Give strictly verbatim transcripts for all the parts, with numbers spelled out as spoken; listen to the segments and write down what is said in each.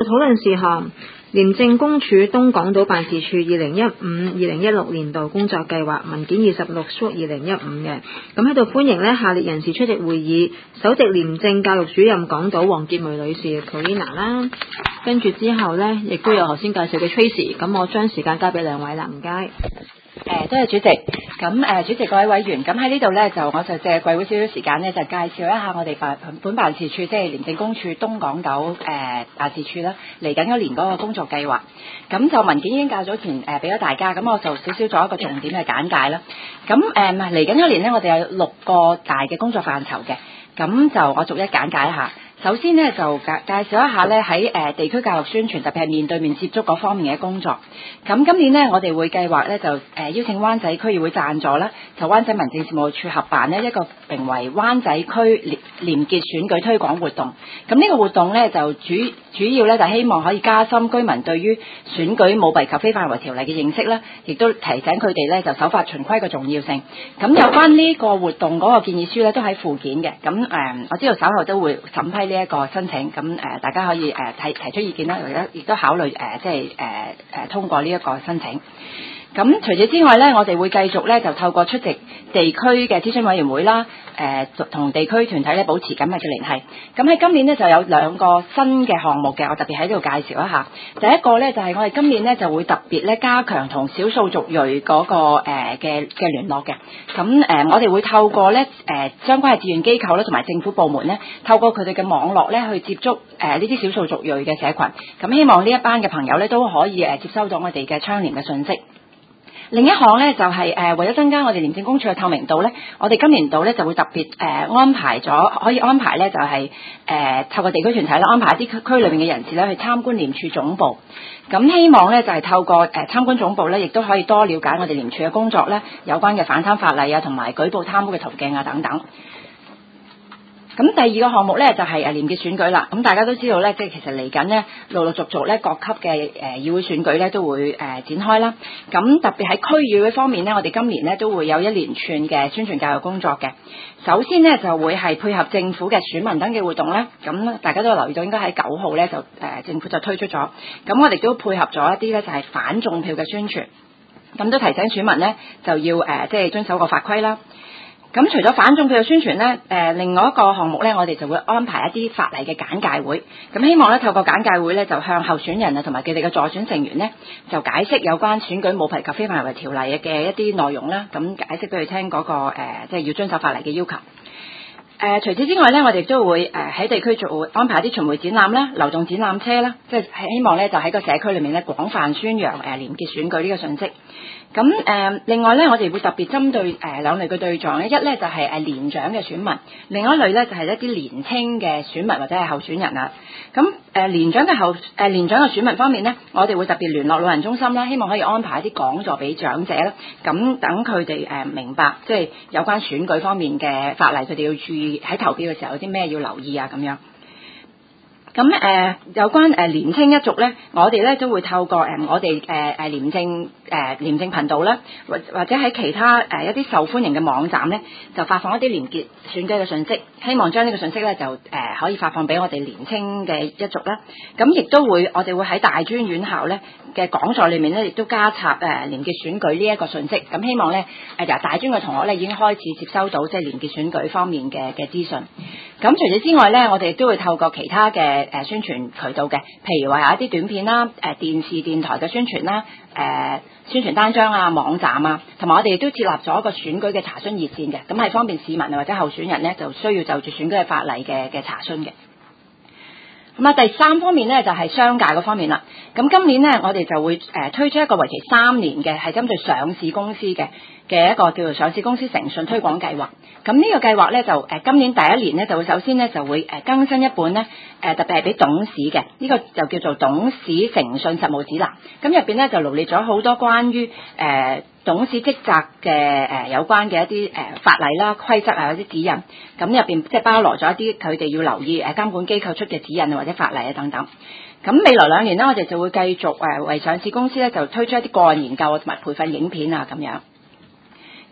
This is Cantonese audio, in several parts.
討論事項。廉政公署東港島辦事處二零一五二零一六年度工作計劃文件二十六縮二零一五嘅，咁喺度歡迎呢下列人士出席會議：首席廉政教育主任港島黃潔梅女士 Corina 啦，跟住之後呢，亦都有頭先介紹嘅 Tracy， 咁我將時間交俾兩位啦，唔該。 誒，多謝主席。咁誒，主席各位委員，咁喺呢度呢，就我就借貴會少少時間呢，就介紹一下我哋辦本辦事處，即係廉政公署東港島誒辦事處啦，嚟緊嗰年嗰個工作計劃。咁就文件已經較早前誒俾咗大家，咁我就少少做一個重點嘅簡介啦。咁誒嚟緊嗰年呢，我哋有六個大嘅工作範疇嘅，咁就我逐一簡介一下。首先呢，就介介紹一下呢喺誒地區教育宣傳，特別係面對面接觸嗰方面嘅工作。咁今年呢，我哋會計劃呢，就誒邀請灣仔區議會贊助啦，就灣仔民政事務處合辦呢一個名為灣仔區廉廉潔選舉推廣活動。咁呢個活動呢，就主主要呢，就希望可以加深居民對於選舉舞弊及非法行為條例嘅認識啦，亦都提醒佢哋呢，就守法循規嘅重要性。咁有關呢個活動嗰個建議書呢，都喺附件嘅。咁誒、呃，我知道稍後都會審批呢一個申請，咁誒、呃、大家可以誒提、呃、提出意見啦，或者亦都考慮誒、呃、即係誒誒通過呢一個申請。咁除此之外呢，我哋會繼續呢，就透過出席地區嘅諮詢委員會啦，誒同地區團體咧保持緊密嘅聯繫。咁喺今年呢，就有兩個新嘅項目嘅，我特別喺呢度介紹一下。第一個呢，就係、是、我哋今年呢，就會特別咧加強同少數族裔嗰、那個誒嘅嘅聯絡嘅。咁誒、呃、我哋會透過咧誒、呃、相關嘅志願機構咧同埋政府部門呢，透過佢哋嘅網絡咧去接觸誒呢啲少數族裔嘅社群。咁希望呢一班嘅朋友咧都可以誒、呃、接收到我哋嘅倡廉嘅訊息。另一項呢，就係、是、誒、呃、為咗增加我哋廉政公署嘅透明度呢，我哋今年度呢就會特別誒、呃、安排咗，可以安排呢就係、是、誒、呃、透過地區團體啦，安排一啲區區裏面嘅人士呢去參觀廉署總部。咁希望呢就係、是、透過誒、呃、參觀總部呢，亦都可以多了解我哋廉署嘅工作呢，有關嘅反貪法例啊，同埋舉報貪污嘅途徑啊等等。咁第二個項目咧就係誒廉潔選舉啦。咁大家都知道咧，即係其實嚟緊呢，陸陸續續咧各級嘅誒議會選舉咧都會誒展開啦。咁特別喺區議會方面呢，我哋今年呢都會有一連串嘅宣傳教育工作嘅。首先呢，就會係配合政府嘅選民登記活動咧。咁大家都有留意到，應該喺九號咧就誒政府就推出咗。咁我哋都配合咗一啲咧就係反種票嘅宣傳。咁都提醒選民呢，就要誒即係遵守個法規啦。咁除咗反種票嘅宣傳呢，誒、呃、另外一個項目呢，我哋就會安排一啲法例嘅簡介會。咁希望呢，透過簡介會呢，就向候選人啊同埋佢哋嘅助選成員呢，就解釋有關選舉舞弊及非法行為條例嘅一啲內容啦。咁解釋俾佢聽嗰、那個誒，即、呃、係、就是、要遵守法例嘅要求。誒、呃、除此之外呢，我哋都會誒喺、呃、地區做安排一啲巡迴展覽啦、流動展覽車啦，即係希望呢，就喺個社區裏面呢，廣泛宣揚誒廉潔選舉呢個訊息。咁誒、呃，另外咧，我哋會特別針對誒、呃、兩類嘅對象咧，一咧就係、是、誒年長嘅選民，另外一類咧就係、是、一啲年輕嘅選民或者係候選人啊。咁誒、呃、年長嘅候誒、呃、年長嘅選民方面咧，我哋會特別聯絡老人中心啦，希望可以安排一啲講座俾長者啦，咁等佢哋誒明白即係有關選舉方面嘅法例，佢哋要注意喺投票嘅時候有啲咩要留意啊咁樣。咁誒、呃、有關誒、呃、年青一族咧，我哋咧都會透過誒、呃、我哋誒誒廉政誒、呃、廉政頻道啦，或或者喺其他誒、呃、一啲受歡迎嘅網站咧，就發放一啲廉潔選舉嘅信息，希望將呢個信息咧就誒、呃、可以發放俾我哋年青嘅一族啦。咁亦都會我哋會喺大專院校咧嘅講座裏面咧，亦都加插誒廉潔選舉呢一個信息。咁希望咧誒由大專嘅同學咧已經開始接收到即係廉潔選舉方面嘅嘅資訊。咁除此之外咧，我哋亦都會透過其他嘅誒宣傳渠道嘅，譬如話有一啲短片啦、誒電視電台嘅宣傳啦、誒宣傳單張啊、網站啊，同埋我哋亦都設立咗一個選舉嘅查詢熱線嘅，咁係方便市民或者候選人咧就需要就住選舉嘅法例嘅嘅查詢嘅。咁啊，第三方面咧就係商界嗰方面啦。咁今年咧，我哋就會誒推出一個為期三年嘅，係針對上市公司嘅嘅一個叫做上市公司誠信推廣計劃。咁呢個計劃咧就誒今年第一年咧就會首先咧就會誒更新一本咧誒特別係俾董事嘅，呢個就叫做董事誠信實務指南。咁入邊咧就羅列咗好多關於誒董事職責嘅誒有關嘅一啲誒法例啦、規則啊、一啲指引。咁入邊即係包羅咗一啲佢哋要留意誒監管機構出嘅指引啊或者法例啊等等。咁未來兩年呢，我哋就會繼續誒為上市公司咧就推出一啲個案研究同埋培訓影片啊咁樣。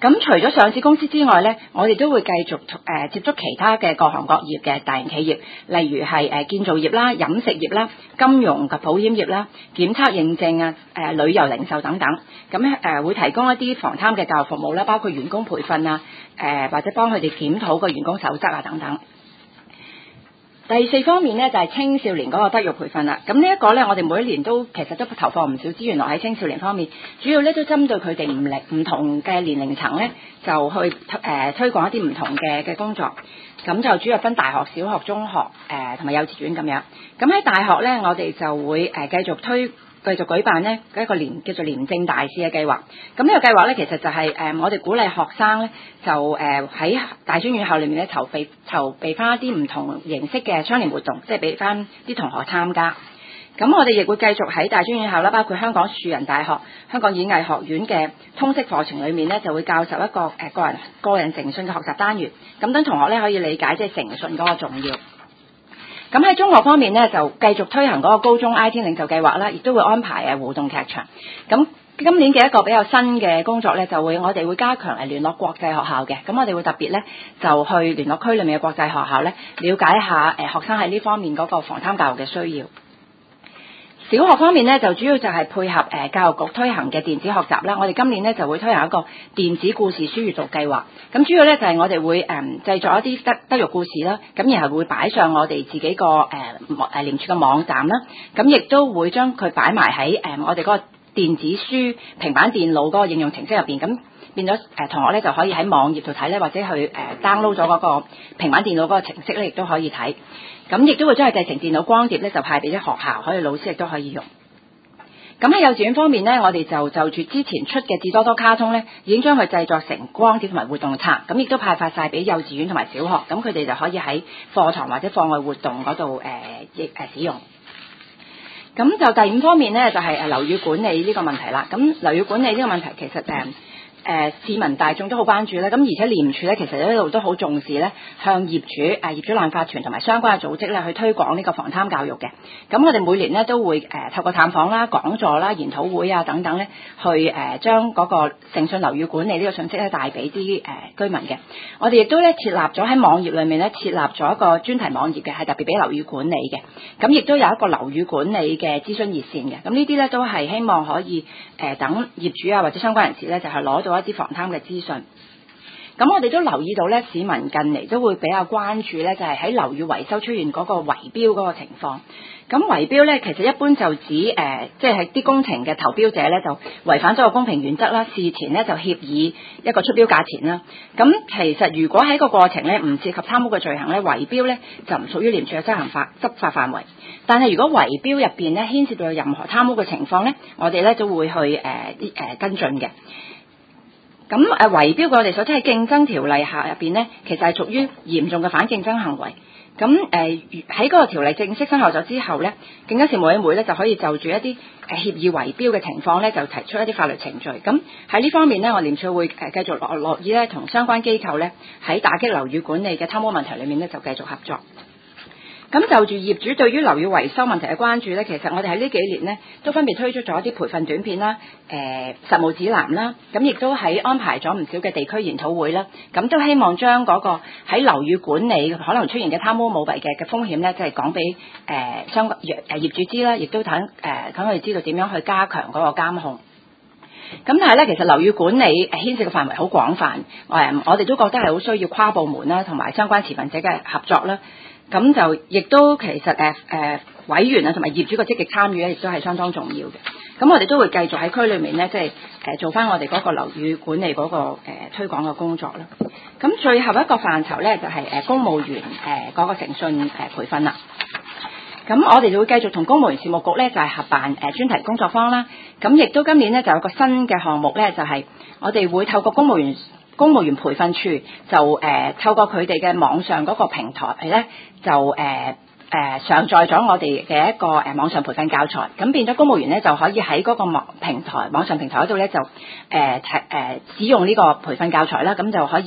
咁除咗上市公司之外咧，我哋都會繼續誒、呃、接觸其他嘅各行各業嘅大型企業，例如係誒建造業啦、飲食業啦、金融及保險業啦、檢測認證啊、誒、呃、旅遊零售等等。咁誒、呃、會提供一啲防貪嘅教育服務啦，包括員工培訓啊，誒、呃、或者幫佢哋檢討個員工守則啊等等。第四方面咧就係、是、青少年嗰個德育培訓啦。咁呢一個咧，我哋每一年都其實都投放唔少資源落喺青少年方面，主要咧都針對佢哋唔力唔同嘅年齡層咧，就去誒、呃、推廣一啲唔同嘅嘅工作。咁就主要分大學、小學、中學誒同埋幼稚園咁樣。咁喺大學咧，我哋就會誒繼續推。繼續舉辦呢一個廉叫做廉政大使嘅計劃，咁呢個計劃呢，其實就係、是、誒、呃、我哋鼓勵學生呢，就誒喺、呃、大專院校裏面咧籌備籌備翻一啲唔同形式嘅雙年活動，即係俾翻啲同學參加。咁我哋亦會繼續喺大專院校啦，包括香港樹仁大學、香港演藝學院嘅通識課程裏面呢，就會教授一個誒、呃、個人個人誠信嘅學習單元，咁等同學呢，可以理解即係誠信嗰個重要。咁喺中學方面咧，就繼續推行嗰個高中 I T 領袖計劃啦，亦都會安排誒互動劇場。咁今年嘅一個比較新嘅工作咧，就會我哋會加強誒聯絡國際學校嘅。咁我哋會特別咧就去聯絡區裏面嘅國際學校咧，了解一下誒學生喺呢方面嗰個防貪教育嘅需要。小學方面咧，就主要就係配合誒教育局推行嘅電子學習啦。我哋今年咧就會推行一個電子故事書閱讀計劃。咁主要咧就係我哋會誒製作一啲德德育故事啦。咁然後會擺上我哋自己個誒誒廉署嘅網站啦。咁亦都會將佢擺埋喺誒我哋嗰個電子書平板電腦嗰個應用程式入邊。咁變咗誒同學咧就可以喺網頁度睇咧，或者去誒 download 咗嗰個平板電腦嗰個程式咧，亦都可以睇。咁亦都會將佢製成電腦光碟咧，就派俾啲學校，可以老師亦都可以用。咁喺幼稚園方面咧，我哋就就住之前出嘅智多多卡通咧，已經將佢製作成光碟同埋活動冊，咁亦都派發晒俾幼稚園同埋小學，咁佢哋就可以喺課堂或者課外活動嗰度誒亦誒使用。咁就第五方面咧，就係誒樓宇管理呢個問題啦。咁樓宇管理呢個問題其實誒。呃誒、呃、市民大眾都好關注咧，咁而且廉署咧其實一路都好重視咧，向業主誒、呃、業主立案法團同埋相關嘅組織咧去推廣呢個防貪教育嘅。咁我哋每年咧都會誒、呃、透過探訪啦、講座啦、研討會啊等等咧，去誒、呃、將嗰個誠信樓宇管理呢個信息咧帶俾啲誒居民嘅。我哋亦都咧設立咗喺網頁裏面咧設立咗一個專題網頁嘅，係特別俾樓宇管理嘅。咁亦都有一個樓宇管理嘅諮詢熱線嘅。咁呢啲咧都係希望可以誒、呃、等業主啊或者相關人士咧就係、是、攞到一啲防貪嘅資訊。咁我哋都留意到咧，市民近嚟都會比較關注咧，就係喺樓宇維修出現嗰個圍標嗰個情況。咁圍標咧，其實一般就指誒，即係啲工程嘅投標者咧，就違反咗個公平原則啦，事前咧就協議一個出標價錢啦。咁其實如果喺個過程咧唔涉及貪污嘅罪行咧，圍標咧就唔屬於廉署嘅執行法執法範圍。但係如果圍標入邊咧牽涉到任何貪污嘅情況咧，我哋咧都會去誒啲誒跟進嘅。咁誒圍標，我哋所睇喺競爭條例下入邊咧，其實係屬於嚴重嘅反競爭行為。咁誒喺嗰個條例正式生效咗之後咧，競爭事務委員會咧就可以就住一啲誒協議圍標嘅情況咧，就提出一啲法律程序。咁喺呢方面咧，我廉署會誒繼續樂樂意咧同相關機構咧喺打擊樓宇管理嘅貪污問題裏面咧就繼續合作。咁就住業主對於樓宇維修問題嘅關注咧，其實我哋喺呢幾年呢都分別推出咗一啲培訓短片啦、誒、呃、實務指南啦，咁亦都喺安排咗唔少嘅地區研討會啦，咁都希望將嗰個喺樓宇管理可能出現嘅貪污舞弊嘅嘅風險咧，即係講俾誒相關業誒業主知啦，亦都等誒等佢哋知道點樣去加強嗰個監控。咁但係咧，其實樓宇管理誒牽涉嘅範圍好廣泛，誒我哋都覺得係好需要跨部門啦，同埋相關持份者嘅合作啦。咁就亦都其實誒誒、呃、委員啊同埋業主嘅積極參與咧，亦都係相當重要嘅。咁我哋都會繼續喺區裏面咧，即係誒做翻我哋嗰個樓宇管理嗰、那個誒、呃、推廣嘅工作啦。咁最後一個範疇咧，就係、是、誒公務員誒嗰、呃那個誠信誒培訓啦。咁我哋就會繼續同公務員事務局咧，就係、是、合辦誒專、呃、題工作坊啦。咁亦都今年咧就有個新嘅項目咧，就係、是、我哋會透過公務員公務員培訓處就誒、呃、透過佢哋嘅網上嗰個平台咧，就誒誒、呃呃、上載咗我哋嘅一個誒、呃、網上培訓教材，咁變咗公務員咧就可以喺嗰個網平台網上平台嗰度咧就誒誒誒使用呢個培訓教材啦，咁就可以攞到一啲同誠信課題有關嘅一啲誒資訊。咁就住業主對於樓宇維修問題嘅關注咧，其實誒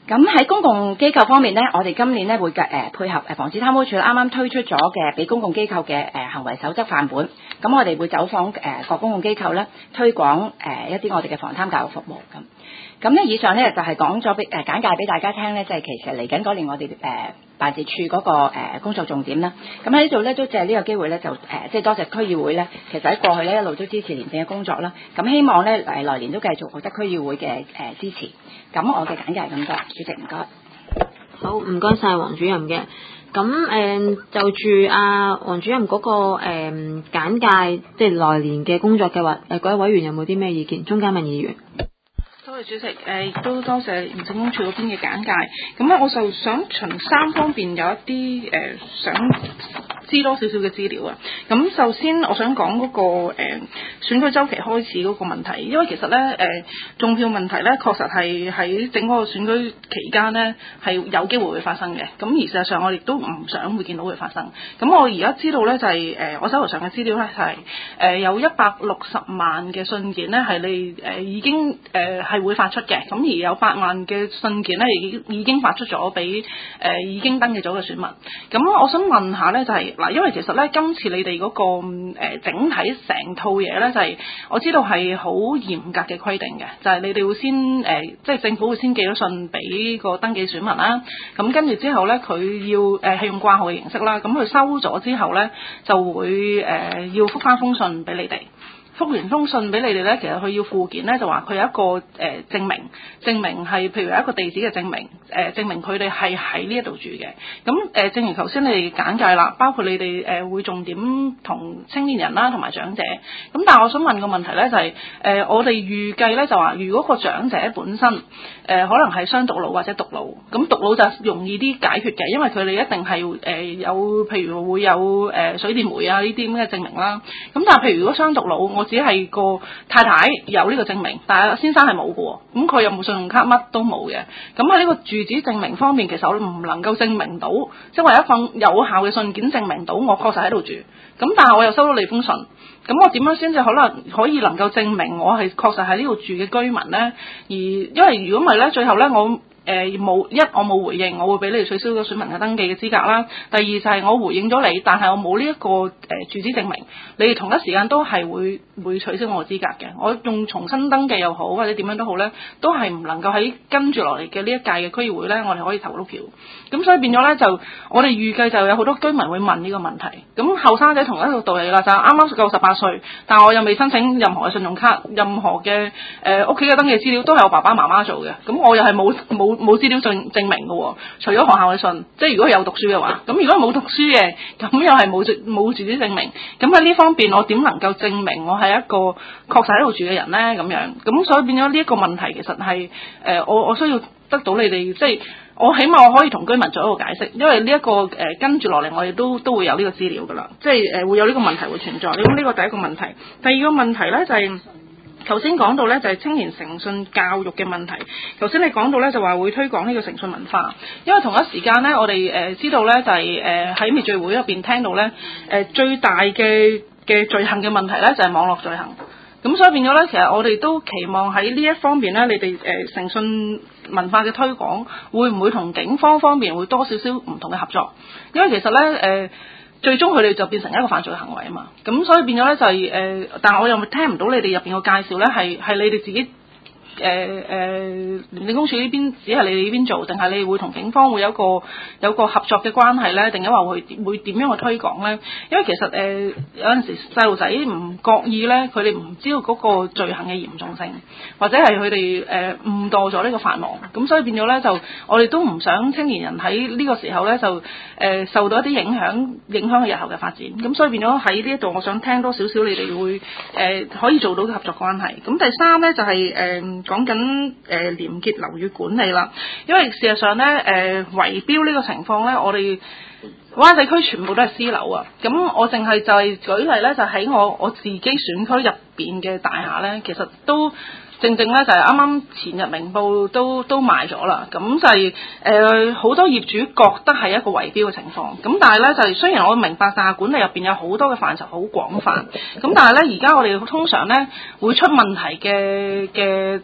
咁喺公共機構方面咧，我哋今年咧會嘅誒配合誒防止貪污處啱啱推出咗嘅俾公共機構嘅誒行為守則範本，咁我哋會走訪誒各公共機構咧，推廣誒一啲我哋嘅防貪教育服務咁。咁咧以上咧就係講咗俾誒簡介俾大家聽咧，即係其實嚟緊嗰年我哋誒辦事處嗰個誒工作重點啦。咁喺呢度咧都借呢個機會咧就誒即係多謝區議會咧，其實喺過去咧一路都支持廉政嘅工作啦。咁希望咧誒來年都繼續獲得區議會嘅誒支持。咁我嘅簡介係咁多，主席唔該。 好，唔該晒黃主任嘅。咁誒、嗯、就住阿黃主任嗰、那個誒、嗯、簡介，即係來年嘅工作計劃，誒各位委員有冇啲咩意見？鍾嘉敏議員。 多謝主席，誒亦都多謝廉政公署嗰邊嘅簡介。咁咧，我就想從三方面有一啲誒、呃、想知多少少嘅資料啊。咁首先我想講嗰、那個誒、呃、選舉週期開始嗰個問題，因為其實咧誒、呃、種票問題咧，確實係喺整個選舉期間咧係有機會會發生嘅。咁而事實上我亦都唔想會見到會發生。咁我而家知道咧就係、是、誒、呃、我手頭上嘅資料咧就係、是、誒、呃、有一百六十萬嘅信件咧係你誒、呃、已經誒係。呃會發出嘅，咁而有八萬嘅信件咧，已已經發出咗俾誒已經登記咗嘅選民。咁我想問下咧，就係、是、嗱，因為其實咧今次你哋嗰、那個誒、呃、整體成套嘢咧，就係、是、我知道係好嚴格嘅規定嘅，就係、是、你哋會先誒，即、呃、係、就是、政府會先寄咗信俾個登記選民啦。咁跟住之後咧，佢要誒係、呃、用掛號嘅形式啦。咁佢收咗之後咧，就會誒、呃、要覆返封信俾你哋。覆完封信俾你哋咧，其實佢要附件咧，就話佢有一個誒、呃、證明，證明係譬如有一個地址嘅證明，誒、呃、證明佢哋係喺呢一度住嘅。咁誒、呃，正如頭先你哋簡介啦，包括你哋誒、呃、會重點同青年人啦，同埋長者。咁但係我想問個問題咧，就係、是、誒、呃、我哋預計咧就話，如果個長者本身誒、呃、可能係雙獨老或者獨老，咁獨老就容易啲解決嘅，因為佢哋一定係誒、呃、有譬如會有誒、呃、水電煤啊呢啲咁嘅證明啦。咁但係譬如如果雙獨老，我只係個太太有呢個證明，但係先生係冇嘅喎，咁佢又冇信用卡，乜都冇嘅。咁喺呢個住址證明方面，其實我唔能夠證明到，即係話一份有效嘅信件證明到我確實喺度住。咁但係我又收到你封信，咁我點樣先至可能可以能夠證明我係確實喺呢度住嘅居民呢？而因為如果唔係呢，最後呢，我誒冇、呃、一我冇回應，我會俾你哋取消咗選民嘅登記嘅資格啦。第二就係我回應咗你，但係我冇呢一個誒、呃、住址證明，你哋同一時間都係會會取消我嘅資格嘅。我用重新登記又好，或者點樣都好咧，都係唔能夠喺跟住落嚟嘅呢一屆嘅區議會咧，我哋可以投到票。咁所以變咗咧，就我哋預計就有好多居民會問呢個問題。咁後生仔同一個道理啦，就係啱啱夠十八歲，但係我又未申請任何嘅信用卡，任何嘅誒屋企嘅登記資料都係我爸爸媽媽做嘅。咁我又係冇冇。冇資料證證明嘅喎，除咗學校嘅信，即係如果有讀書嘅話，咁如果冇讀書嘅，咁又係冇住冇住址證明，咁喺呢方面我點能夠證明我係一個確實喺度住嘅人呢？咁樣，咁所以變咗呢一個問題，其實係誒、呃、我我需要得到你哋，即係我起碼我可以同居民做一個解釋，因為呢、這、一個誒、呃、跟住落嚟，我哋都都會有呢個資料㗎啦，即係誒、呃、會有呢個問題會存在。咁呢個第一個問題，第二個問題咧就係、是。頭先講到咧就係青年誠信教育嘅問題。頭先你講到咧就話會推廣呢個誠信文化，因為同一時間咧我哋誒、呃、知道咧就係誒喺滅罪會入邊聽到咧誒、呃、最大嘅嘅罪行嘅問題咧就係、是、網絡罪行。咁所以變咗咧，其實我哋都期望喺呢一方面咧，你哋誒、呃、誠信文化嘅推廣會唔會同警方方面會多少少唔同嘅合作？因為其實咧誒。呃最終佢哋就變成一個犯罪行為啊嘛，咁所以變咗咧就係、是、誒、呃，但係我又聽唔到你哋入邊個介紹咧，係係你哋自己。誒誒，廉政公署呢邊只係你哋呢邊做，定係你會同警方會有一個有個合作嘅關係咧？定係話會會點樣去推廣咧？因為其實誒、呃、有陣時細路仔唔覺意咧，佢哋唔知道嗰個罪行嘅嚴重性，或者係佢哋誒誤墮咗呢個法網，咁所以變咗咧就我哋都唔想青年人喺呢個時候咧就誒、呃、受到一啲影響，影響佢日後嘅發展。咁所以變咗喺呢一度，我想聽多少少你哋會誒、呃、可以做到嘅合作關係。咁第三咧就係、是、誒。呃講緊誒廉潔樓宇管理啦，因為事實上咧誒圍標呢個情況咧，我哋灣仔區全部都係私樓啊。咁我淨係就係舉例咧，就喺我我自己選區入邊嘅大廈咧，其實都正正咧就係啱啱前日明報都都賣咗啦。咁就係誒好多業主覺得係一個圍標嘅情況。咁但係咧就係、是、雖然我明白大廈管理入邊有好多嘅範疇好廣泛，咁但係咧而家我哋通常咧會出問題嘅嘅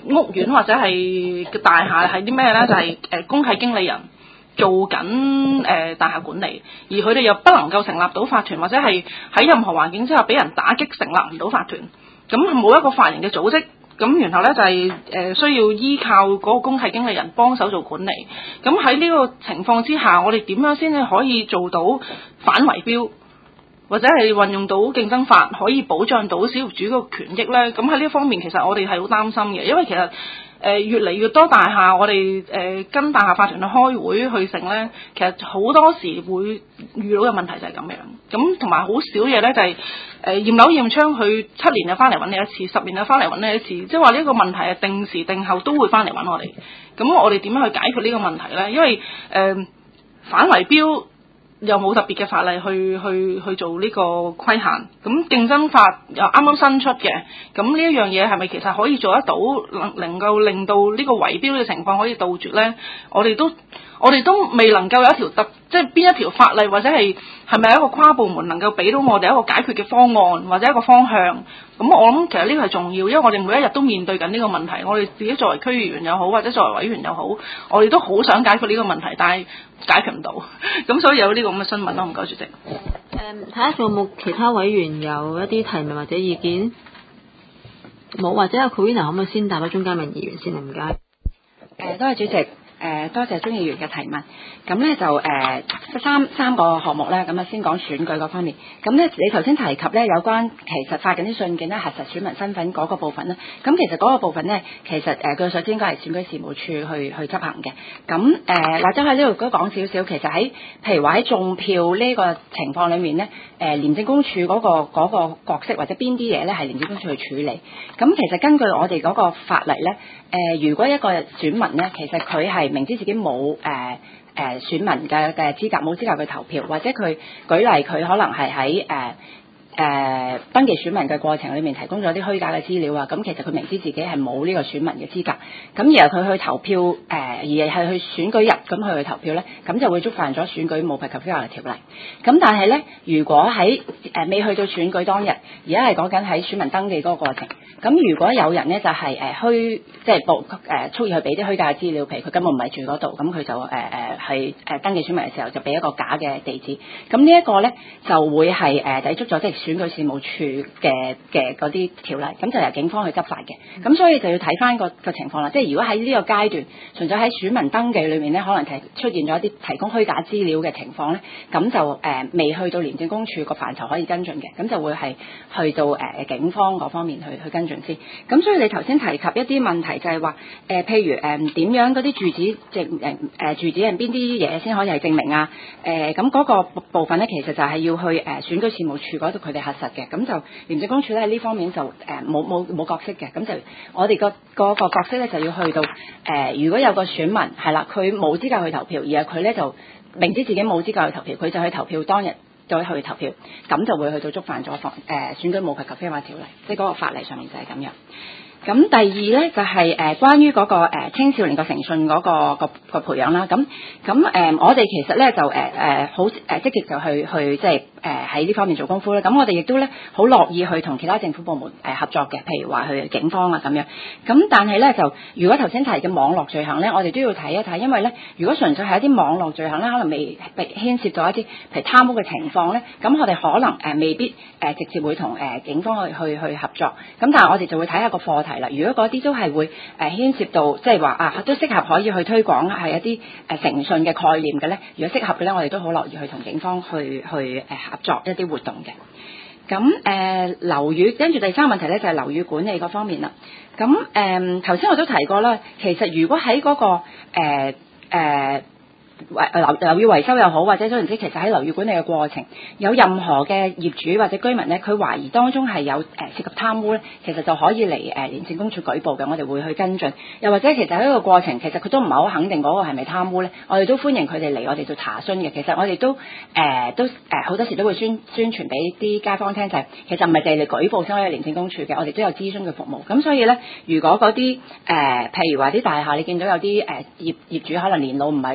屋苑或者係嘅大廈係啲咩咧？就係、是、誒、呃、公契經理人做緊誒、呃、大廈管理，而佢哋又不能夠成立到法團，或者係喺任何環境之下俾人打擊成立唔到法團，咁冇一個法人嘅組織。咁然後咧就係、是、誒、呃、需要依靠嗰個公契經理人幫手做管理。咁喺呢個情況之下，我哋點樣先至可以做到反圍標，或者係運用到競爭法可以保障到小業主嗰個權益咧？咁喺呢一方面其實我哋係好擔心嘅，因為其實誒、呃、越嚟越多大廈，我哋誒、呃、跟大廈法團去開會去成咧，其實好多時會遇到嘅問題就係咁樣。咁同埋好少嘢咧就係、是。誒驗樓驗窗，佢七年就翻嚟揾你一次，十年就翻嚟揾你一次，即係話呢個問題係定時定候都會翻嚟揾我哋。咁我哋點樣去解決呢個問題呢？因為誒、呃、反圍標又冇特別嘅法例去去去做呢個規限，咁競爭法又啱啱新出嘅，咁呢一樣嘢係咪其實可以做得到，能能夠令到呢個圍標嘅情況可以杜絕呢？我哋都我哋都未能夠有一條特，即係邊一條法例或者係係咪一個跨部門能夠俾到我哋一個解決嘅方案或者一個方向？咁我諗其實呢個係重要，因為我哋每一日都面對緊呢個問題，我哋自己作為區議員又好，或者作為委員又好，我哋都好想解決呢個問題，但係解決唔到，咁所以有呢個咁嘅新聞咯。唔該，主席。誒、 嗯，睇下仲有冇其他委員有一啲提問或者意見？冇，或者阿 Karina 可唔可以先答咗鍾嘉明議員先？唔該。誒、 呃，多謝主席。誒、呃、多謝鍾議員嘅提問，咁咧就誒、呃、三三個項目咧，咁啊先講選舉嗰方面。咁咧你頭先提及咧有關其實發緊啲信件咧核實選民身份嗰個部分咧，咁其實嗰個部分咧其實誒據所知應該係選舉事務處去去執行嘅。咁誒、呃、或者喺呢度都講少少，其實喺譬如話喺種票呢個情況裡面咧，誒、呃、廉政公署嗰、那個嗰、那個角色或者邊啲嘢咧係廉政公署去處理。咁其實根據我哋嗰個法例咧，誒、呃、如果一個選民咧，其實佢係明知自己冇誒誒選民嘅嘅資格，冇資格去投票，或者佢舉例佢可能係喺誒誒登記選民嘅過程裏面提供咗啲虛假嘅資料啊，咁其實佢明知自己係冇呢個選民嘅資格，咁然後佢去投票誒、呃、而係去選舉日咁去去投票咧，咁就會觸犯咗選舉舞弊及非法嘅條例。咁但係咧，如果喺誒、呃、未去到選舉當日，而家係講緊喺選民登記嗰個過程，咁如果有人咧就係誒虛即係報誒蓄意去俾啲虛假嘅資料，譬如佢根本唔係住嗰度，咁佢就誒誒係誒登記選民嘅時候就俾一個假嘅地址，咁呢一個咧就會係誒抵觸咗即係選舉事務處嘅嘅嗰啲條例，咁就由警方去執法嘅。咁所以就要睇翻個個情況啦，即係如果喺呢個階段純粹喺選民登記裏面咧，可能提出現咗一啲提供虛假資料嘅情況咧，咁就誒、呃、未去到廉政公署個範疇可以跟進嘅，咁就會係去到誒、呃、警方嗰方面去去跟進先。咁所以你頭先提及一啲問題就係話誒，譬如誒點、呃、樣嗰啲住址證誒誒住址係邊啲嘢先可以係證明啊？誒咁嗰個部分咧，其實就係要去誒、呃、選舉事務處嗰度佢哋核實嘅。咁就廉政公署咧喺呢方面就誒冇冇冇角色嘅。咁就我哋個個個角色咧就要去到誒、呃，如果有個選民係啦，佢冇資格去投票，而係佢咧就明知自己冇資格去投票，佢就去投票當日再去投票，咁就會去到觸犯咗防誒選舉舞弊及非法條例，即係嗰個法例上面就係咁樣。咁第二咧就係、是、誒、呃、關於嗰、那個、呃、青少年個誠信嗰、那個個個培養啦。咁咁誒我哋其實咧就誒誒好誒積極就去去即係誒喺呢方面做功夫啦。咁我哋亦都咧好樂意去同其他政府部門誒、呃、合作嘅，譬如話去警方啊咁樣。咁但係咧就如果頭先提嘅網絡罪行咧，我哋都要睇一睇，因為咧如果純粹係一啲網絡罪行咧，可能未被牽涉到一啲譬如貪污嘅情況咧，咁我哋可能誒、呃、未必誒、呃、直接會同誒、呃、警方去去去合作。咁但係我哋就會睇下個課題。如果嗰啲都係會誒牽涉到，即係話啊，都適合可以去推廣係一啲誒誠信嘅概念嘅咧。如果適合嘅咧，我哋都好樂意去同警方去去誒合作一啲活動嘅。咁誒樓宇，跟住第三個問題咧就係樓宇管理嗰方面啦。咁誒頭先我都提過啦，其實如果喺嗰、嗰個誒誒。呃呃樓樓宇維修又好，或者總言之，其實喺樓宇管理嘅過程，有任何嘅業主或者居民咧，佢懷疑當中係有誒、呃、涉及貪污咧，其實就可以嚟誒廉政公署舉報嘅，我哋會去跟進。又或者其實喺呢個過程，其實佢都唔係好肯定嗰個係咪貪污咧，我哋都歡迎佢哋嚟我哋做查詢嘅。其實我哋都誒、呃、都誒好、呃、多時都會宣宣傳俾啲街坊聽，就係、是、其實唔係淨係嚟舉報先可以廉政公署嘅，我哋都有諮詢嘅服務。咁所以咧，如果嗰啲誒譬如話啲大廈，你見到有啲誒、呃、業業主可能年老唔係太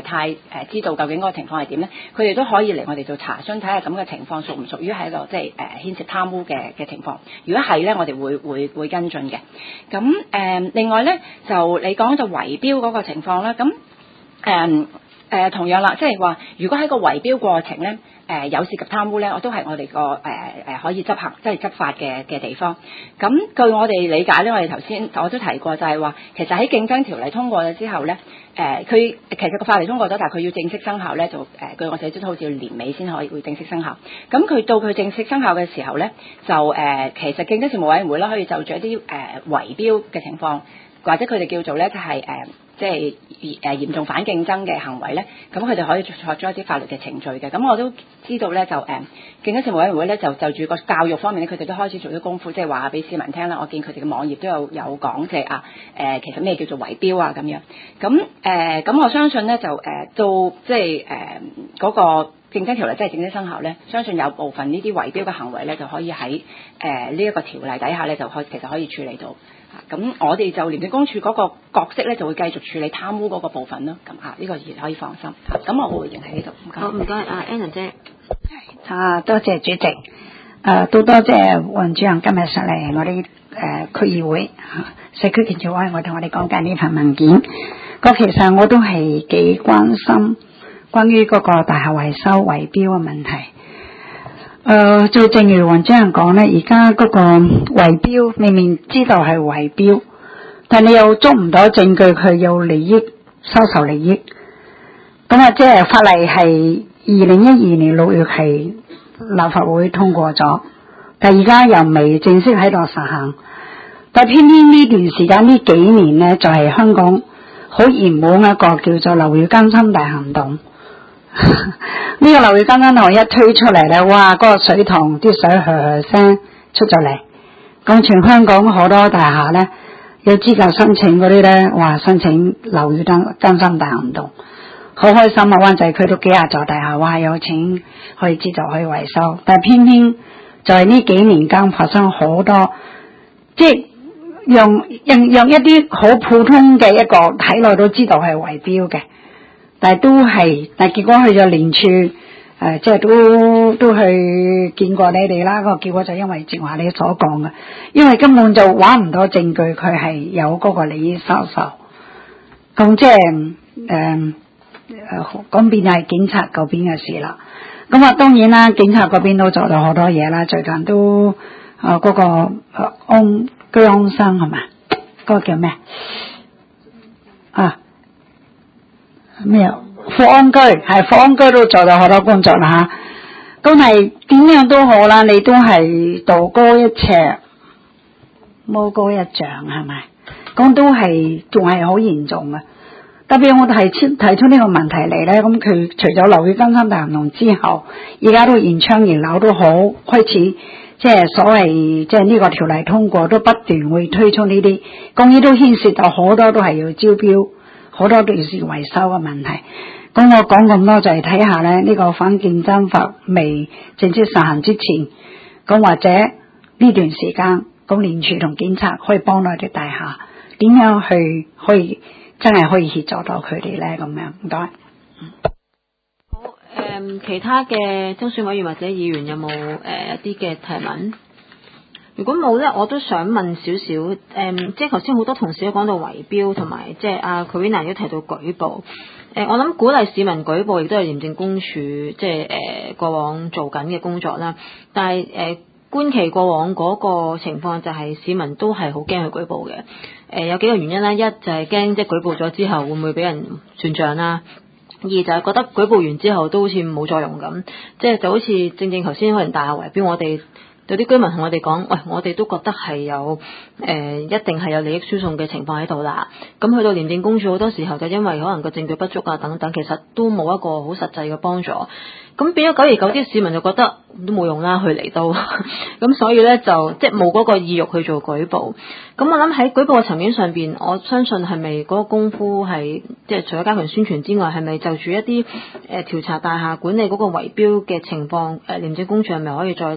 呃、知道究竟嗰個情況係點咧，佢哋都可以嚟我哋做查詢，睇下咁嘅情況屬唔屬於係一個即係誒牽涉貪污嘅嘅情況。如果係咧，我哋會會會跟進嘅。咁誒、呃、另外咧就你講就圍標嗰個情況啦，咁誒誒同樣啦，即係話如果喺個圍標過程咧。誒、呃、有涉及貪污咧，我都係我哋個誒誒可以執行即係執法嘅嘅地方。咁據我哋理解咧，我哋頭先我都提過，就係話其實喺競爭條例通過咗之後咧，誒、呃、佢其實個法例通過咗，但係佢要正式生效咧，就誒、呃、據我哋知好似要年尾先可以會正式生效。咁佢到佢正式生效嘅時候咧，就誒、呃、其實競爭事務委員會啦，可以就住一啲誒、呃、圍標嘅情況，或者佢哋叫做咧就係、是、誒。呃即係誒嚴重反競爭嘅行為咧，咁佢哋可以作出一啲法律嘅程序嘅。咁我都知道咧，就誒競爭事務委員會咧，就就住個教育方面咧，佢哋都開始做啲功夫，即係話俾市民聽啦。我見佢哋嘅網頁都有有講，即係啊誒，其實咩叫做圍標啊咁樣。咁誒咁我相信咧，就誒到即係誒嗰個競爭條例真係正式生效咧，相信有部分呢啲圍標嘅行為咧，就可以喺誒呢一個條例底下咧，就可其實可以處理到。咁我哋就廉政公署嗰個角色咧，就會繼續處理貪污嗰個部分咯。咁啊，呢個亦可以放心。咁我會回應喺呢度。唔該。 好，唔該，阿 Anna 姐。 啊，多謝主席。誒、呃，都多謝黃主任今日上嚟我哋誒、呃、區議會、啊、社區建設委員會同我哋講解呢份文件。咁其實我都係幾關心關於嗰個大廈維修圍標嘅問題。誒、呃，就正如黃主任講咧，而家嗰個圍標明明知道係圍標，但你又捉唔到證據，佢有利益收受利益。咁啊，即係法例係二零一二年六月係立法會通過咗，但而家又未正式喺度實行。但偏偏呢段時間呢幾年呢，就係、是、香港好熱門一個叫做樓宇更新大行動。呢個樓宇更新行一推出嚟咧，哇！嗰、那個水塘啲水噓噓聲出咗嚟，咁全香港好多大廈咧有資格申請嗰啲咧，哇！申請樓宇更更新大行動，好開心啊！灣仔區都幾廿座大廈，哇！有錢可以資助可以維修，但係偏偏就係呢幾年間發生好多，即係讓讓讓一啲好普通嘅一個睇落都知道係圍標嘅。但係都係，但係結果去咗廉署，誒、呃，即係都都去見過你哋啦。個結果就因為正話你所講嘅，因為根本就揾唔到證據，佢係有嗰個利益收受。咁即係誒誒，咁變就係警察嗰邊嘅事啦。咁啊，當然啦，警察嗰邊都做咗好多嘢啦。最近都啊嗰、呃那個安居安生係嘛？嗰、那個叫咩啊？咩？富安居係富安居都做到好多工作啦吓，都係點樣都好啦，你都係道高一尺，魔高一丈係咪？咁都係仲係好嚴重嘅。特別我提出提出呢個問題嚟咧，咁佢除咗樓宇更新大行動之後，而家都延昌延樓都好開始，即係所謂即係呢個條例通過，都不斷會推出呢啲，咁呢都牽涉到好多都係要招標。好多都要是維修嘅問題，咁我講咁多就係睇下咧，呢個反競爭法未正式實行之前，咁或者呢段時間，咁廉署同警察可以幫到啲大廈，點樣去可以真係可以協助到佢哋咧？咁樣唔該。 好，誒、呃，其他嘅爭選委員或者議員有冇誒、呃、一啲嘅提問？如果冇咧，我都想問少少，誒、嗯，即係頭先好多同事都講到圍標，同埋即係阿 Karina 都提到舉報，誒、呃，我諗鼓勵市民舉報亦都係廉政公署即係誒、呃、過往做緊嘅工作啦。但係誒、呃、觀其過往嗰個情況就係市民都係好驚去舉報嘅，誒、呃，有幾個原因啦，一就係驚即係舉報咗之後會唔會俾人算賬啦，二就係覺得舉報完之後都好似冇作用咁，即係就好似正正頭先可能大廈圍標我哋。有啲居民同我哋講，喂，我哋都覺得係有誒、呃，一定係有利益輸送嘅情況喺度啦。咁去到廉政公署好多時候就因為可能個證據不足啊等等，其實都冇一個好實際嘅幫助。咁變咗久而久之，市民就覺得都冇用啦，去嚟到咁，所以咧就即係冇嗰個意欲去做舉報。咁我諗喺舉報嘅層面上邊，我相信係咪嗰個功夫係即係除咗加強宣傳之外，係咪就住一啲誒調查大廈管理嗰個圍標嘅情況，誒廉政公署係咪可以再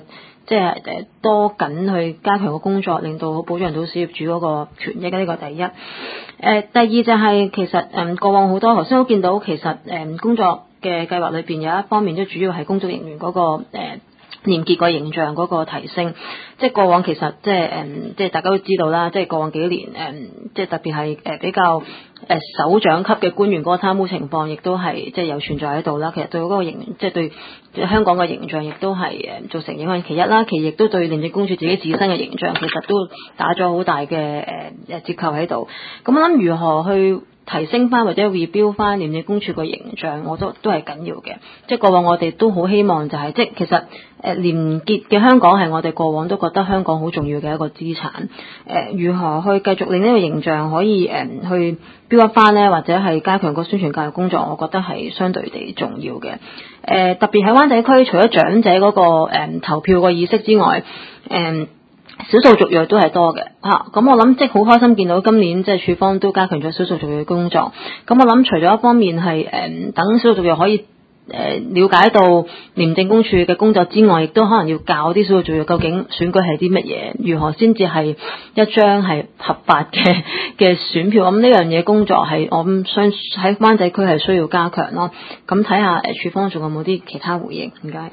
即係誒多緊去加強個工作，令到保障到小業主嗰個權益嘅，呢個第一。誒、呃、第二就係、是、其實誒、呃、過往好多頭先都見到，其實誒、呃、工作嘅計劃裏邊有一方面都主要係公職人員嗰、那個誒。呃廉潔個形象嗰個提升，即係過往其實即係誒，即係大家都知道啦，即係過往幾年誒，即係特別係誒比較誒首長級嘅官員嗰個貪污情況，亦都係即係有存在喺度啦。其實對嗰個形，即係對香港嘅形象，亦都係誒造成影響。其一啦，其二亦都對廉政公署自己自身嘅形象，其實都打咗好大嘅誒誒折扣喺度。咁我諗如何去提升翻或者 rebuild 翻廉政公署個形象，我都都係緊要嘅。即係過往我哋都好希望就係、是，即係其實誒廉潔嘅香港係我哋過往都覺得香港好重要嘅一個資產。誒、呃，如何去繼續令呢個形象可以誒、呃、去 build up 翻咧，或者係加強個宣傳教育工作，我覺得係相對地重要嘅。誒、呃，特別喺灣仔區，除咗長者嗰、那個誒、呃、投票個意識之外，誒、呃。少數族裔都係多嘅嚇，咁、啊、我諗即係好開心見到今年即係處方都加強咗少數族裔嘅工作。咁我諗除咗一方面係誒、呃、等少數族裔可以誒、呃、了解到廉政公署嘅工作之外，亦都可能要教啲少數族裔究竟選舉係啲乜嘢，如何先至係一張係合法嘅嘅選票。咁呢樣嘢工作係我諗相喺灣仔區係需要加強咯。咁睇下誒處方仲有冇啲其他回應？唔該。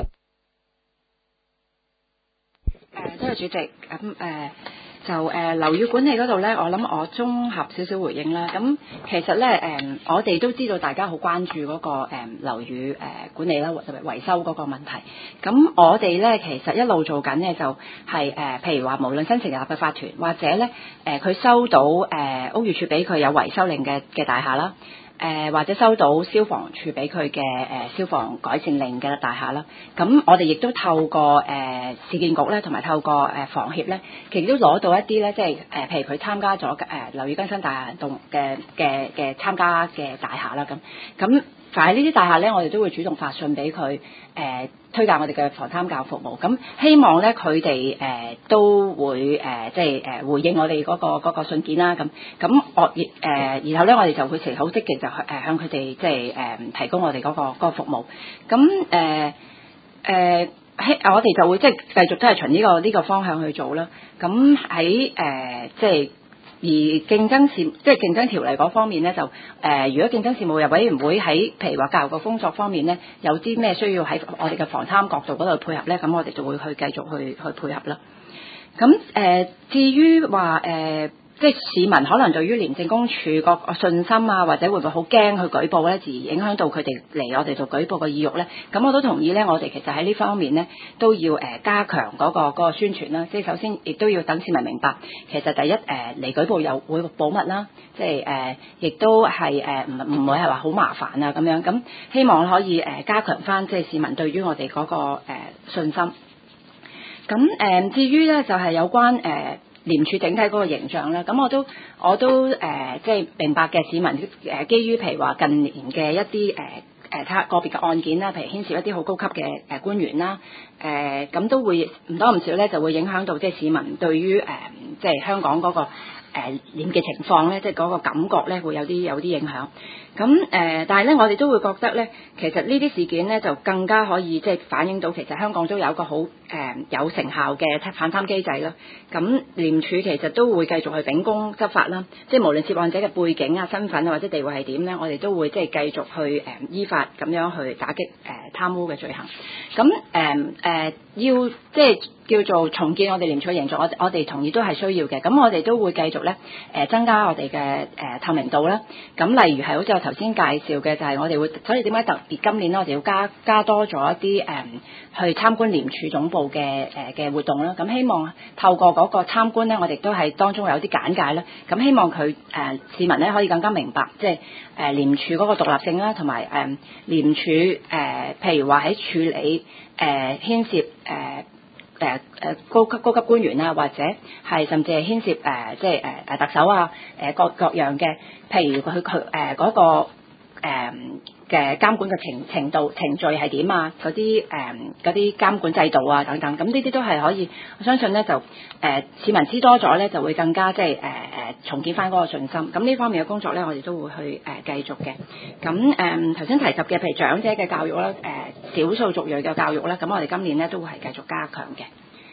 誒，多謝主席。咁誒、呃、就誒樓宇管理嗰度咧，我諗我綜合少少回應啦。咁其實咧誒、呃，我哋都知道大家好關注嗰、那個誒、呃、樓宇誒、呃、管理啦，或者維修嗰個問題。咁我哋咧其實一路做緊嘅就係、是、誒、呃，譬如話無論新成立嘅法團，或者咧誒佢收到誒、呃、屋宇署俾佢有維修令嘅嘅大廈啦。誒、呃、或者收到消防處俾佢嘅誒消防改善令嘅大廈啦，咁我哋亦都透過誒、呃、市建局咧，同埋透過誒、呃、房協咧，其實都攞到一啲咧，即係誒、呃、譬如佢參加咗誒樓宇更新大行動嘅嘅嘅參加嘅大廈啦，咁咁就喺呢啲大廈咧，我哋都會主動發信俾佢誒推介我哋嘅防貪教服務，咁希望咧佢哋誒都會誒、呃、即係誒、呃、回應我哋嗰、嗰個嗰個信件啦，咁咁我誒、呃、然後咧我哋就會成好積極就誒向佢哋即係誒、呃、提供我哋嗰、嗰個嗰個服務，咁誒誒希我哋就會即係繼續都係循呢個呢個方向去做啦，咁喺誒即係。而競爭事即係競爭條例嗰方面咧，就誒、呃、如果競爭事務委員會喺譬如話教育嘅工作方面咧，有啲咩需要喺我哋嘅防貪角度嗰度配合咧，咁我哋就會去繼續去去配合啦。咁誒、呃、至於話誒。呃即係市民可能對於廉政公署個信心啊，或者會唔會好驚去舉報咧，而影響到佢哋嚟我哋度舉報嘅意欲咧？咁我都同意咧，我哋其實喺呢方面咧都要誒、呃、加強嗰、嗰個嗰個宣傳啦。即係首先亦都要等市民明白，其實第一誒嚟、呃、舉報又會保密啦，即係誒亦都係誒唔唔會係話好麻煩啊咁樣。咁希望可以誒、呃、加強翻即係市民對於我哋嗰、嗰個、呃、信心。咁誒、呃、至於咧就係、係、有關誒。呃廉署整體嗰個形象咧，咁我都我都誒、呃、即係明白嘅市民誒、呃，基於譬如話近年嘅一啲誒誒睇個別嘅案件啦，譬如牽涉一啲好高級嘅誒、呃、官員啦，誒、呃、咁都會唔多唔少咧，就會影響到即係市民對於誒、呃、即係香港嗰、那個誒廉嘅情況咧，即係嗰個感覺咧，會有啲有啲影響。咁誒、呃，但係咧，我哋都會覺得咧，其實呢啲事件咧，就更加可以即係反映到其實香港都有一個好誒、呃、有成效嘅反貪機制啦。咁廉署其實都會繼續去秉公執法啦，即係無論涉案者嘅背景啊、身份啊或者地位係點咧，我哋都會即係繼續去誒、呃、依法咁樣去打擊誒、呃、貪污嘅罪行。咁誒誒要即係叫做重建我哋廉署嘅形象，我我哋同意都係需要嘅。咁我哋都會繼續咧誒、呃、增加我哋嘅誒透明度啦。咁例如係好似我頭先介紹嘅，就係我哋會，所以點解特別今年咧，我哋要加加多咗一啲誒、呃、去參觀廉署總部嘅誒嘅活動啦。咁希望透過嗰個參觀咧，我哋都係當中有啲簡介啦。咁希望佢誒、呃、市民咧可以更加明白，即係誒廉署嗰個獨立性啦，同埋誒廉署誒、呃、譬如話喺處理誒、呃、牽涉誒。呃誒誒高級高級官員啊，或者係甚至係牽涉誒、呃、即係誒誒特首啊，誒、呃、各各樣嘅，譬如佢佢誒嗰個誒嘅、呃、監管嘅程程度程序係點啊？嗰啲誒嗰啲監管制度啊等等，咁呢啲都係可以，我相信咧就誒、呃、市民知多咗咧，就會更加即係誒誒重建翻嗰個信心。咁呢方面嘅工作咧，我哋都會去誒、呃、繼續嘅。咁誒頭先提及嘅，譬如長者嘅教育啦，誒、呃、少數族裔嘅教育啦，咁我哋今年咧都會係繼續加強嘅。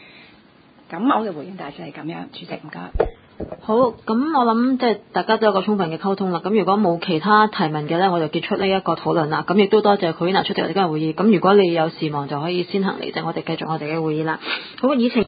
咁我嘅回應大致係咁樣，主席唔該。 好，咁我諗即係大家都有個充分嘅溝通啦。咁如果冇其他提問嘅咧，我就結束呢一個討論啦。咁亦都多謝 Corinna 出席我哋今日會議。咁如果你有事忙就可以先行離席，我哋繼續我哋嘅會議啦。好，議程。